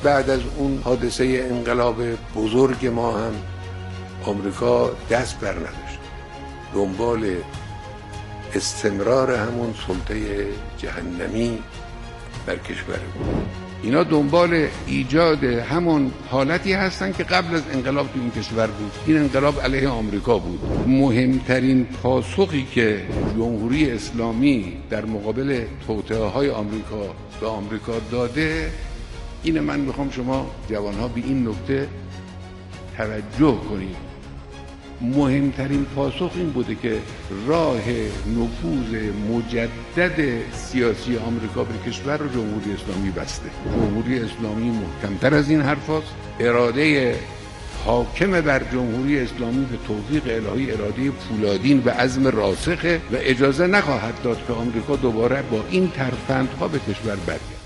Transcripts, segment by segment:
بعد از اون حادثه انقلاب بزرگ ما هم آمریکا دست بر نداشت، دنبال استمرار همون سلطه جهنمی بر کشور بود. اینا دنبال ایجاد همون حالتی هستن که قبل از انقلاب تو این کشور بود. این انقلاب علیه آمریکا بود. مهمترین پاسخی که جمهوری اسلامی در مقابل توطئه‌های آمریکا به آمریکا داده اینه. من میخوام شما جوانها به این نکته توجه کنید. مهمترین پاسخ این بوده که راه نفوذ مجدد سیاسی آمریکا به کشور رو جمهوری اسلامی بسته. جمهوری اسلامی محکمتر از این حرف هست. اراده حاکم بر جمهوری اسلامی به توفیق الهی اراده فولادین و عزم راسخه و اجازه نخواهد داد که آمریکا دوباره با این ترفندها به کشور برگرده.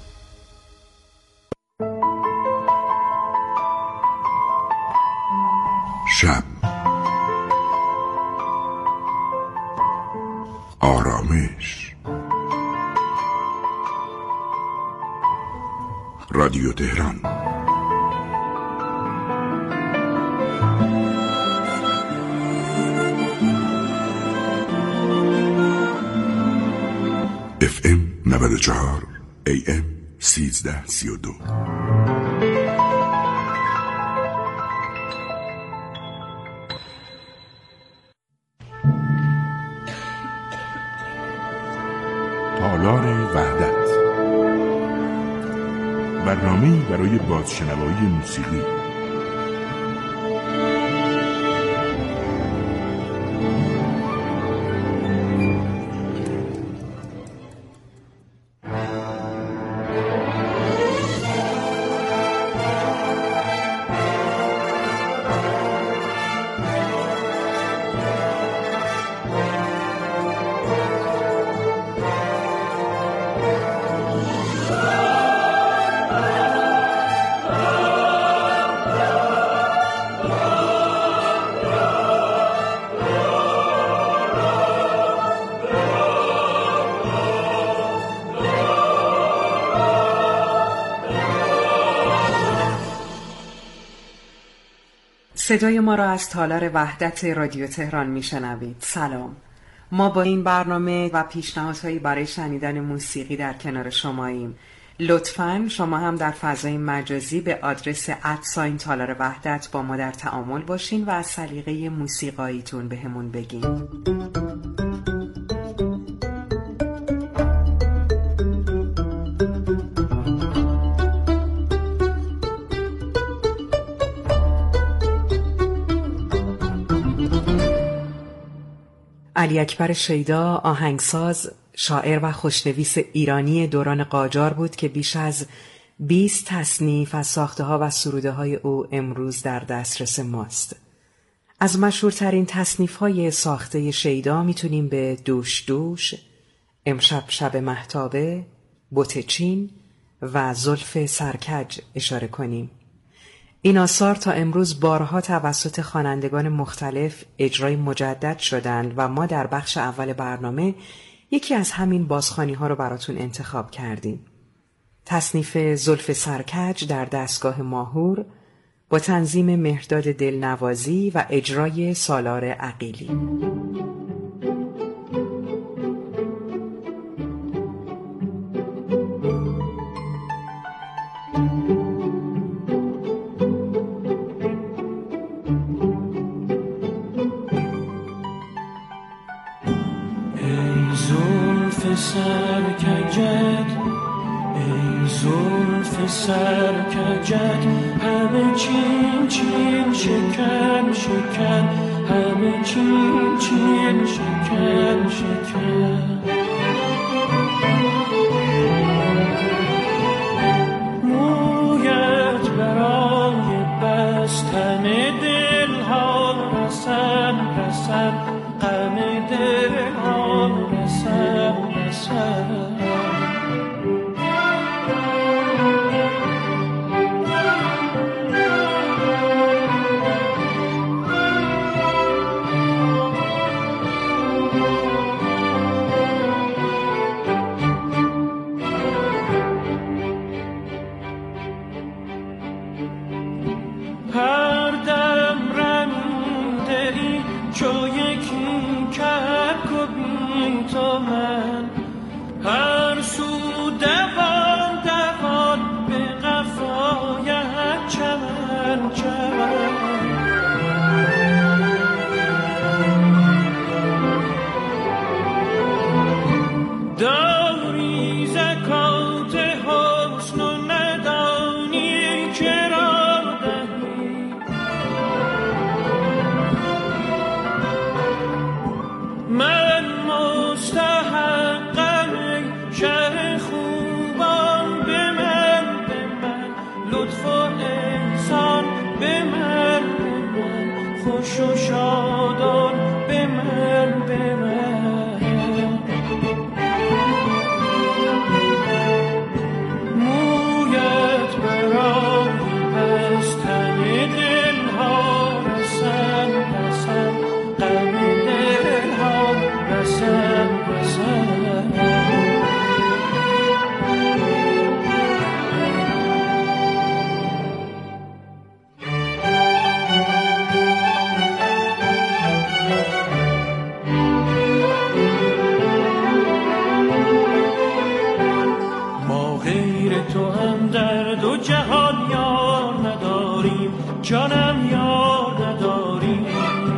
شب، آرامش. رادیو تهران. FM 94 AM 1332. تالار وحدت، برنامه‌ای برای بازشنوایی موسیقی. صدای ما را از تالار وحدت رادیو تهران میشنوید. سلام. ما با این برنامه و پیشنهادهایی برای شنیدن موسیقی در کنار شماییم. لطفاً شما هم در فضای مجازی به آدرس @تالار وحدت با ما در تعامل باشین و از سلیقه موسیقاییتون بهمون بگین. علی اکبر شیدا آهنگساز، شاعر و خوشنویس ایرانی دوران قاجار بود که بیش از 20 تصنیف از ساخته‌ها و سروده‌های او امروز در دسترس ماست. از مشهورترین تصنیف‌های ساخته شیدا میتونیم به دوش دوش، امشب شب مهتابه، بت چین و زلف سرکج اشاره کنیم. این آثار تا امروز بارها توسط خوانندگان مختلف اجرای مجدد شدند و ما در بخش اول برنامه یکی از همین بازخوانی‌ها رو براتون انتخاب کردیم. تصنیف زلف سرکج در دستگاه ماهور با تنظیم مهرداد دلنوازی و اجرای سالار عقیلی. سرکجت ای زلف سرکجت همه چین چین شکن شکن همه چین چین شکن شکن مویت برای بستن دل ها رسن رسن غم دل ها رسن رسن تو من هر سو دوان دوان به قفایت چمن چمن داری زکات حسن و ندانی چرا دهی من مستحقم شه خوبان به من لطف و احسان به من خوش و شادان به من مویت برای بستن دلها رسن رسن غم دلها رسن رسن جانم یار نداری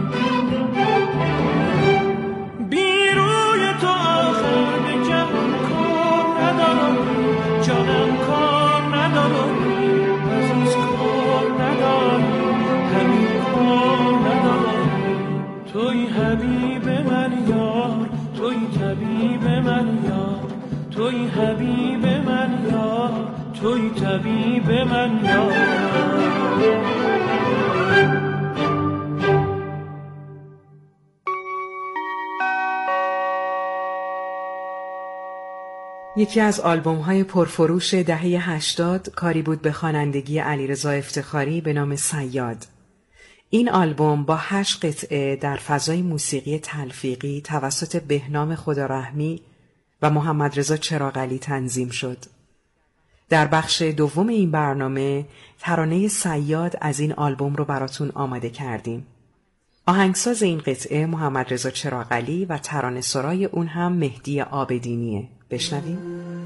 بی روی تو آخر به جهان کار نداری جانم کار نداری عزیز کار نداری همین کار نداری توی حبیب من یار توی طبیب من یار توی حبیب من یار توی طبیب من یار یکی از آلبوم‌های پرفروش دهه 80 کاری بود به خوانندگی علیرضا افتخاری به نام صیاد. این آلبوم با 8 قطعه در فضای موسیقی تلفیقی توسط بهنام خدارحمی و محمد رضا چراغعلی تنظیم شد. در بخش دوم این برنامه ترانه صیاد از این آلبوم رو براتون آماده کردیم. آهنگساز این قطعه محمد رضا چراغعلی و ترانه سرای اون هم مهدی عابدینیه. بشنویم.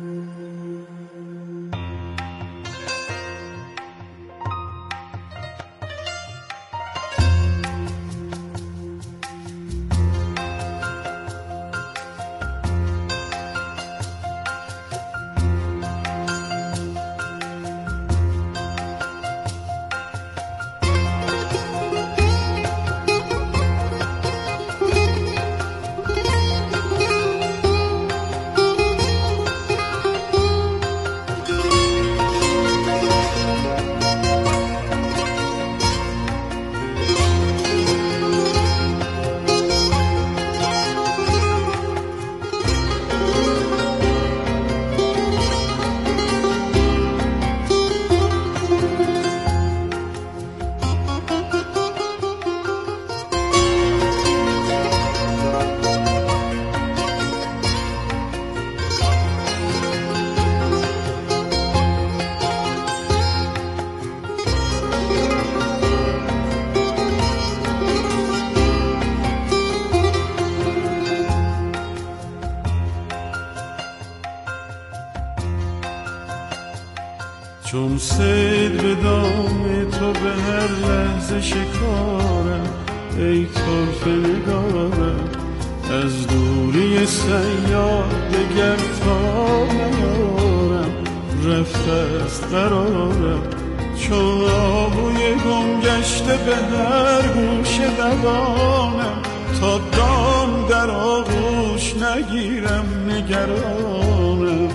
چون صید به دام تو به هر لحظه شکارم ای طرف نگارم از دوری صیاد دگر تا نیارم رفته است قرارم چون آهوی گم گشته به هر گوش دوانم تا دام در آغوش نگیرم نگرانم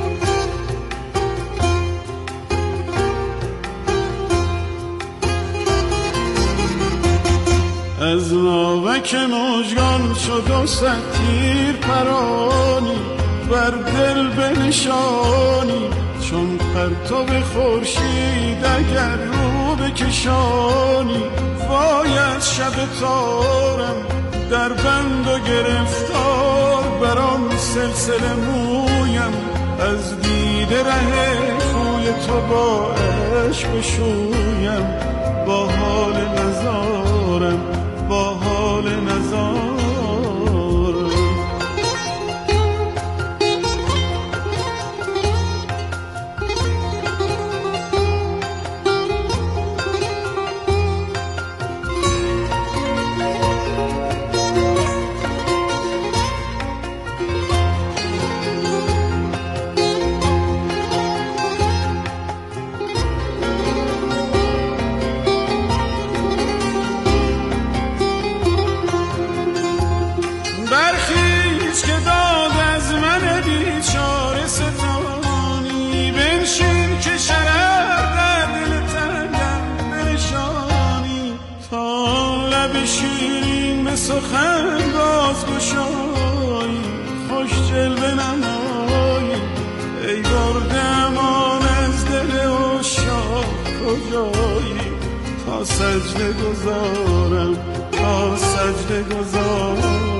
از ناوک مژگان شد و صد تیر پرانی بر دل بنشانی چون پرتو خورشید اگر رو بکشانی وای از شب تارم در بند و گرفتار برام سلسله مویم از دیده ره خوی تو با عشق بشویم با حال نزارم با حال نزارم شیرین به سخن بازگشایی، خوش جلوه نمایی، ای برده امان از دل عشاق کجایی، تا سجده گذارم، تا سجده گذارم.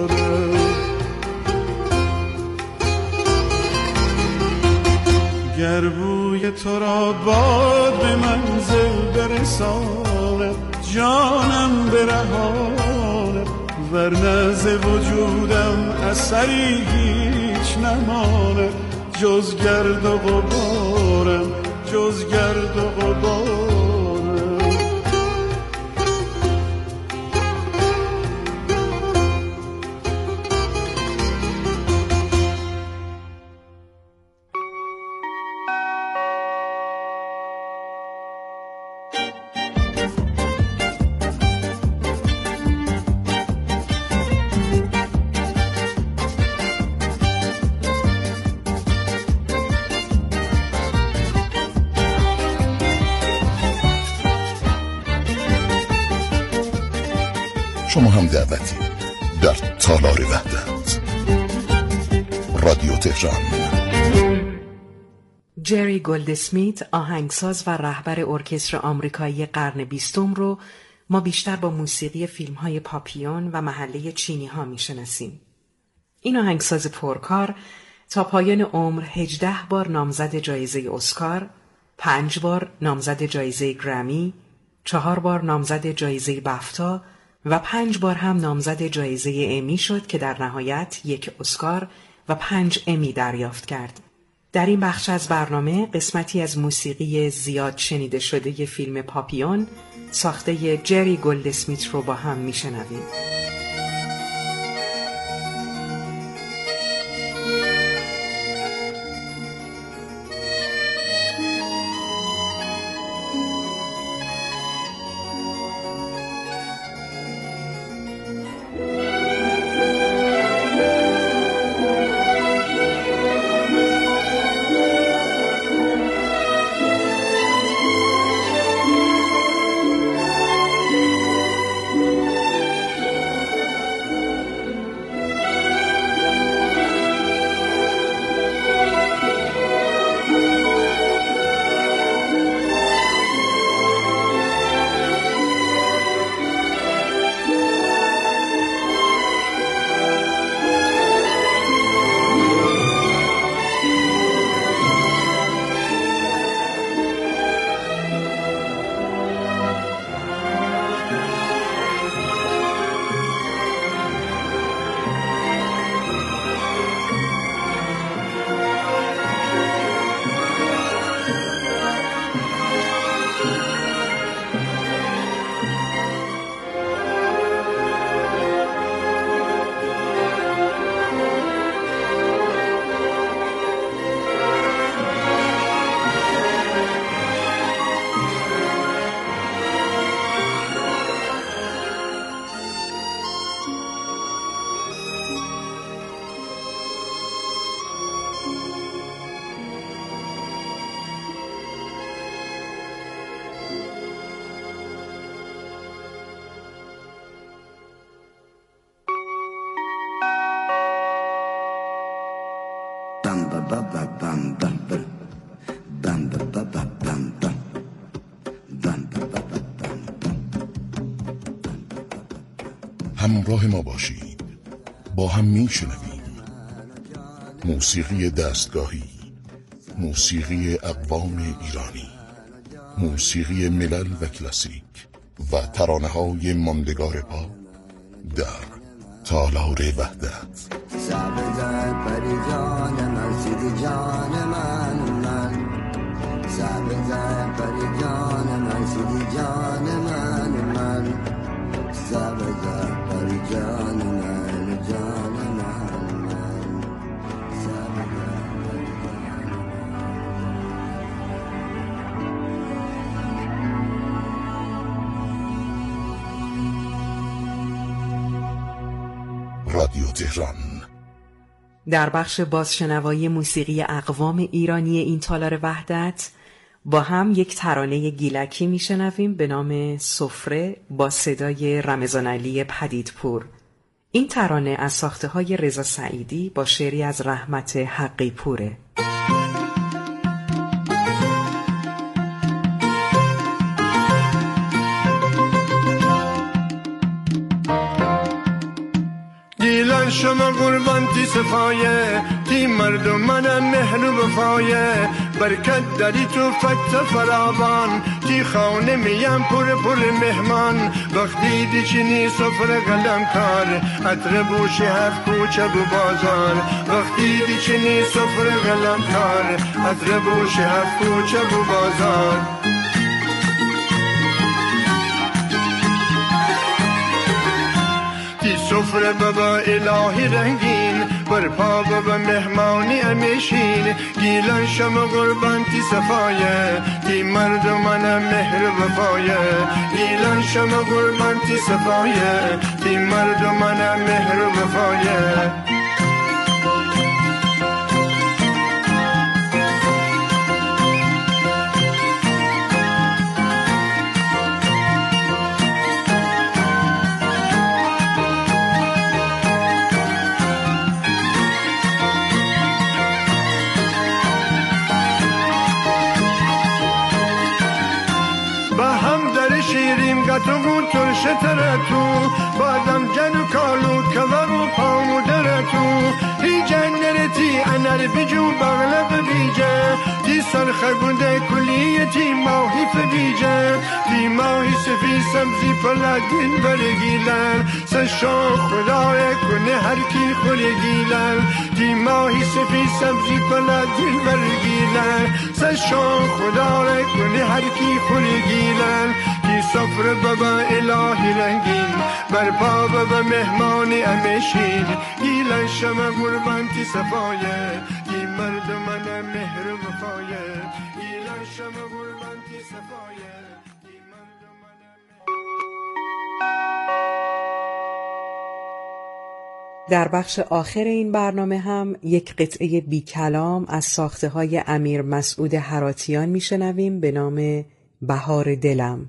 گر بوی تو را باد به منزل برساند، جانم برهاند، ورنه ز وجودم اثری هیچ نماند، جز گرد و غبارم، جز گرد و غبارم. شما هم دعوتی در تالار وحدت. رادیو تهران. جری گلدسمیت، آهنگساز و رهبر ارکستر آمریکایی قرن 20 رو ما بیشتر با موسیقی فیلم‌های پاپیون و محله چینی‌ها می‌شناسیم. این آهنگساز پرکار تا پایان عمر 18 بار نامزد جایزه اسکار، 5 بار نامزد جایزه گرمی، 4 بار نامزد جایزه بفتا و 5 بار هم نامزد جایزه امی شد که در نهایت 1 اسکار و 5 امی دریافت کرد. در این بخش از برنامه قسمتی از موسیقی زیاد شنیده شده فیلم پاپیون ساخته جری گلدسمیت رو با هم میشنویم. همراه ما باشید، با هم میشنویم موسیقی دستگاهی، موسیقی اقوام ایرانی، موسیقی ملل و کلاسیک و ترانه‌های ماندگار پاپ در تالار وحدت. سبزد پری جان من، سیدی جان من، سبزد پری جان من، سیدی جان من، سبزد پری جان من، جان من، سبزد پری جان من. رادیو تهران. در بخش بازشنوایی موسیقی اقوام ایرانی این تالار وحدت با هم یک ترانه گیلکی میشنویم به نام سفره با صدای رمضان علی پدیدپور. این ترانه از ساخته های رضا سعیدی با شعری از رحمت حقی پوره. گیلان شما قربان تی صفایه تی مردم منم مهر و وفایه برکت داری تو فت فراوان تی خانه میم پر مهمان وقتی دیچینی سفره قلم کار عطر بوش هفت کوچه و بازار وقتی دیچینی سفره قلم کار عطر بوش هفت کوچه و بازار سفره بابا الهی رنگین بر پا بابا مهمانی امیشین گیلان شما قربان تی صفایه تی مردمانم مهر وفایه گیلان شما قربان تی صفایه تی مردمانم مهر وفایه تو بود ترشه ترتو بادم جن و کالو کور و پامو درتو هی جنرتی انر بجو بغلب بیجه تی سرخه گنده کلیه تی ماهی فبیجه تی ماهی سفی سبزی پلدین برگیلن سشان خدای کنه هر کی خلگیلن تی ماهی سفی سبزی پلدین برگیلن سشان خدای کنه هر کی خلگیلن سفر بابا الهی رنگین بر پا بابا مهمانی امیشین گیلن شما قربان تی صفایه گی مردمان مهر و وفایه گیلن شما قربان تی صفایه گی مردمان در بخش آخر این برنامه هم یک قطعه بی کلام از ساخته های امیر مسعود هراتیان میشنویم به نام بهار دلم.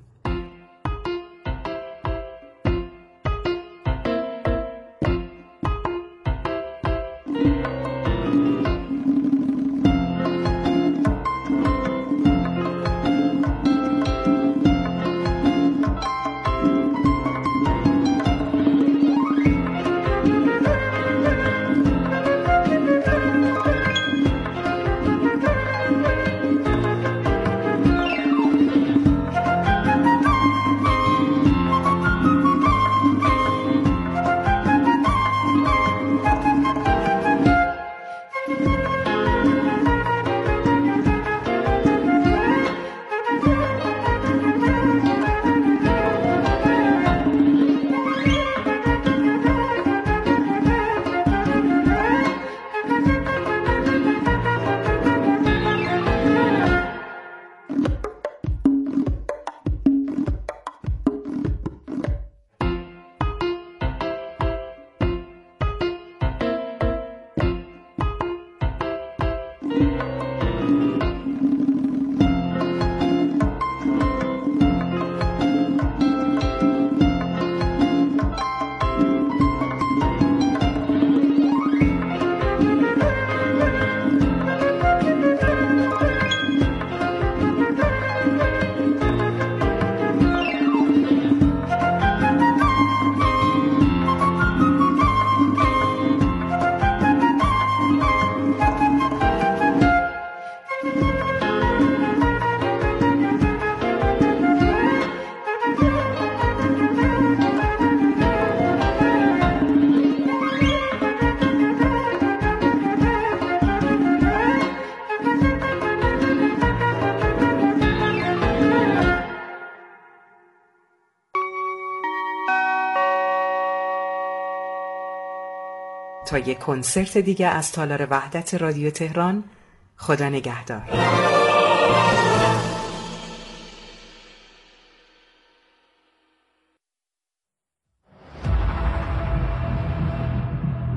تا یک کنسرت دیگه از تالار وحدت رادیو تهران، خدا نگهدار.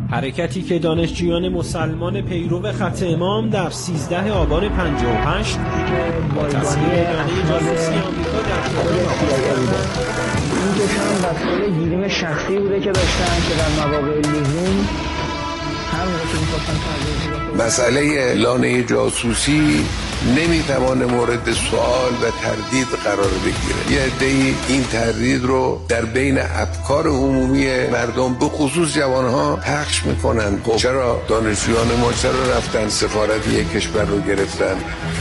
حرکتی که دانشجویان مسلمان پیرو خط امام در 13 آبان 58 با تصمیم اداره جاسوسی آمریکا در تهران این کشان وسایل گیریم شخصی بوده که داشتن که در مواقع لزوم هم رو که می‌خواستن تغییر. مسئله لانه جاسوسی نمیتوانه مورد سوال و تردید قرار بگیره. یه عده‌ای این تردید رو در بین افکار عمومی مردم به خصوص جوانها پخش میکنن. خب چرا دانشجویان ما چرا رفتن سفارت یک کشور رو گرفتن؟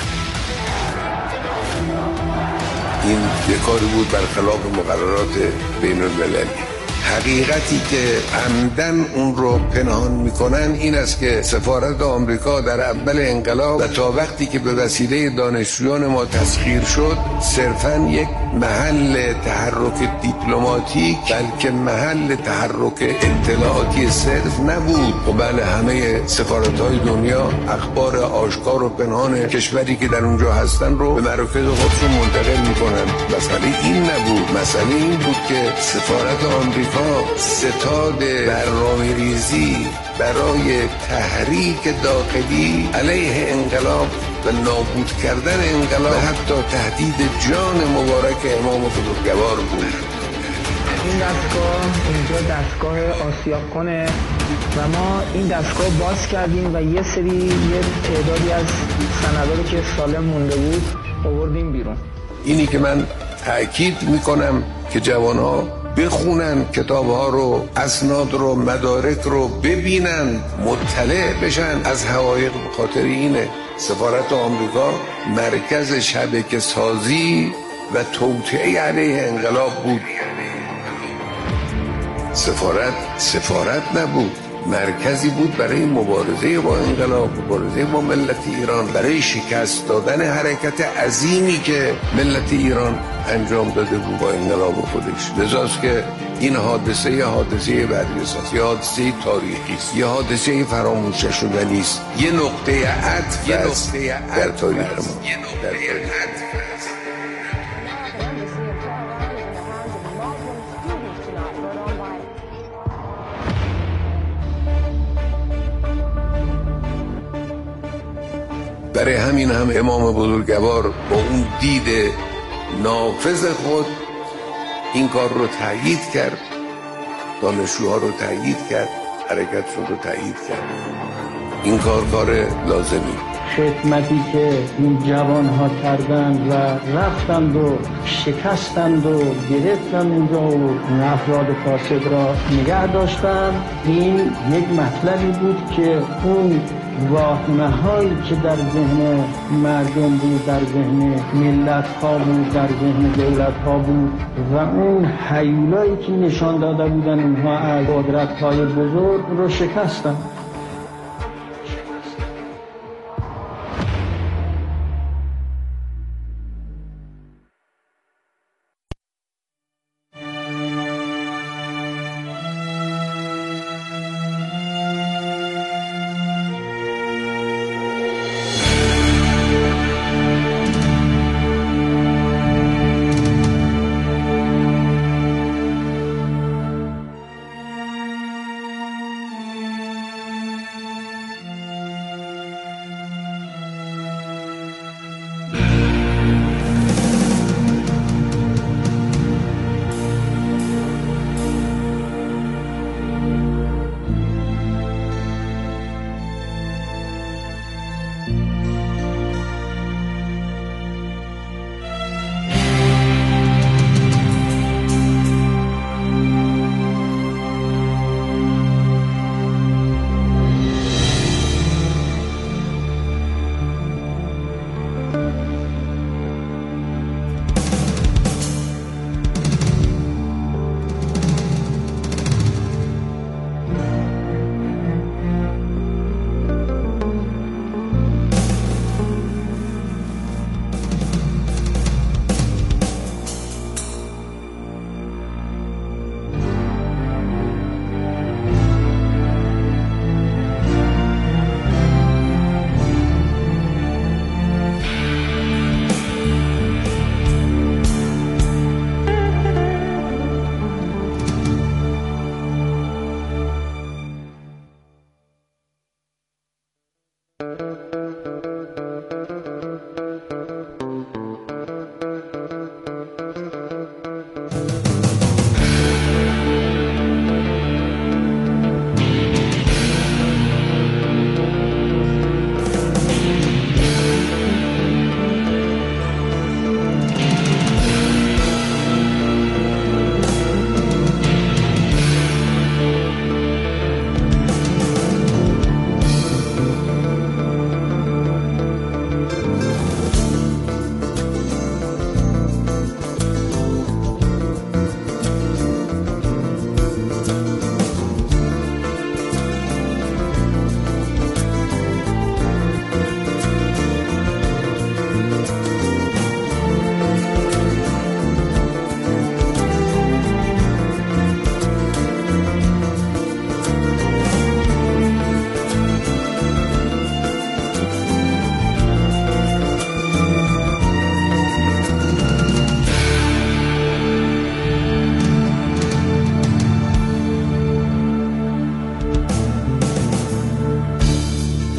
این یه کاری بود برخلاف مقررات بین المللی. حقیقتی که عمدن اون رو پنهان میکنن این است که سفارت آمریکا در اول انقلاب و تا وقتی که به وسیله دانشجویان ما تسخیر شد صرفاً یک محل تحرک دیپلماتیک بلکه محل تحرک اطلاعاتی صرف نبود. و بله همه سفارت‌های دنیا اخبار آشکار و پنهان کشوری که در اونجا هستن رو به مراکز خودشون منتقل میکنن. مسئله این نبود. مسئله این بود که سفارت آمریکا ستاد برنامه‌ریزی برای تحریک داخلی علیه انقلاب و نابود کردن انقلاب و حتی تهدید جان مبارک امام بزرگوار بود. این دستگاه اینجا دستگاه آسیابخانه و ما این دستگاه باز کردیم و یه تعدادی از سنداری که سالم مونده بود آوردیم بیرون. اینی که من تأکید میکنم که جوانها بخونن کتابها رو، اسناد رو، مدارک رو ببینن، مطلع بشن از حقایق. به خاطر اینه سفارت آمریکا مرکز شبکه سازی و توطئه علیه انقلاب بود. سفارت نبود، مرکزی بود برای مبارزه با انقلاب، مبارزه با ملت ایران، برای شکست دادن حرکت عظیمی که ملت ایران انجام داده بود با انقلاب خودش. لذاست که این حادثه برجسته، یه حادثه تاریخی است، یه حادثه فراموش شدنی است، یه نقطه عطف است در تاریخ ما. برای همین هم امام بزرگوار با اون دید نافذ خود این کار رو تأیید کرد، دانشجوها رو تأیید کرد، حرکتشون رو تأیید کرد. این کار لازمی. خدمتی که این جوانها کردند و رفتند و شکستند و گرفتند اونجا و افراد فاسد را نگه داشتند، این یک مطلبی بود که اون واهمه‌هایی که در ذهن مردم بود، در ذهن ملت‌ها بود، در ذهن دولت‌ها بود و اون هیولایی که نشان داده بودن اونها از قدرت‌های بزرگ رو شکستند.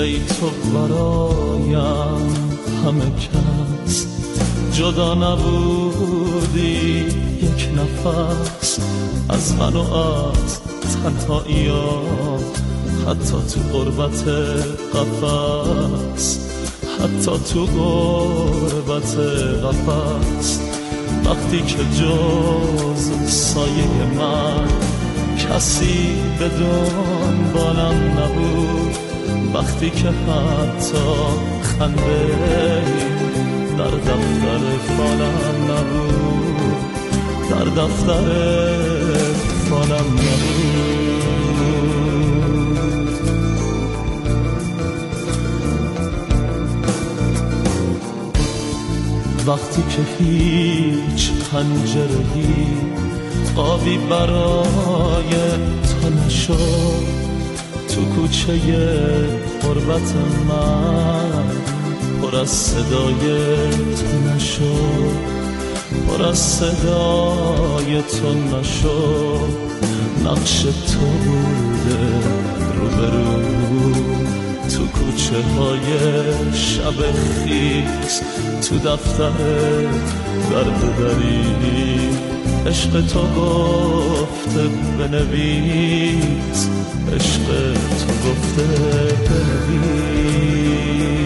ای تو برایم همه کس، جدا نبودی یک نفس از من و از تنهایی‌ام، حتی تو غربت قفس، حتی تو غربت قفس. وقتی که جز سایه من کسی به دنبالم نبود، وقتی که حتی خنده در دفتر فالم نبود، در دفتر فالم نبود. وقتی که هیچ پنجره‌ای قابی برای تو نشد، تو کوچه غربت من پر از صدای تو نشد، پر از صدای تو نشد. نقش تو بوده روبرو تو کوچه های شب خیز، تو دفتر در بدری عشق تو گفته بنویس، عشق تو گفته بنویس.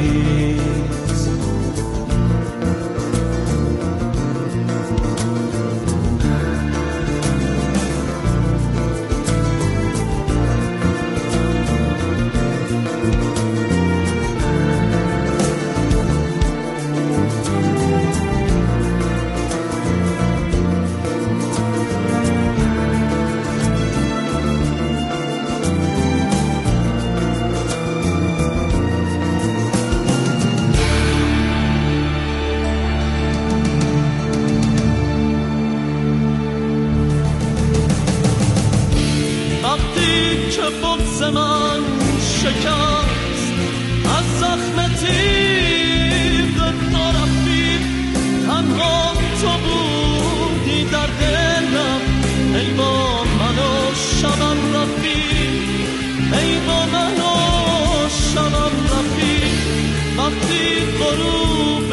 من شکست از زخم تیغ تو رفتی، تنها تو بودی در دلم. ای با من و شبم رفتی، ای با من و شبم رفتی. وقتی غروب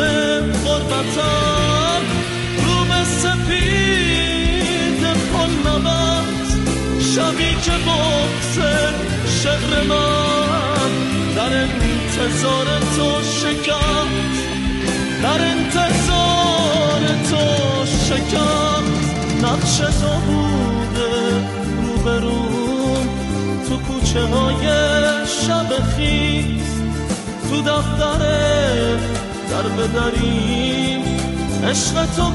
غربتم رو به سپید پل نبست، شبی که بغض شعر من در انتظار تو شکست، در انتظار تو شکست. نقش تو بوده روبروم تو کوچه های شب خیز، تو دفتر در بدریم عشق تو